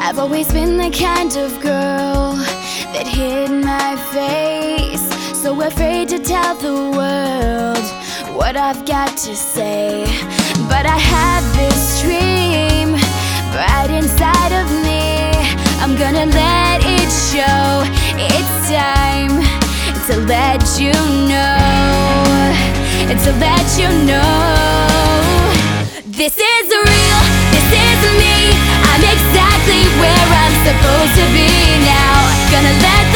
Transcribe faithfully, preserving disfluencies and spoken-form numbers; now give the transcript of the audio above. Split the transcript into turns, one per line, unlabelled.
I've always been the kind of girl that hid my face, so afraid to tell the world what I've got to say. But I have this dream right inside of me. I'm gonna let it show. It's time to let you know, to let you know. This is real, this is me. I'm exactly where I'm supposed to be now. Gonna let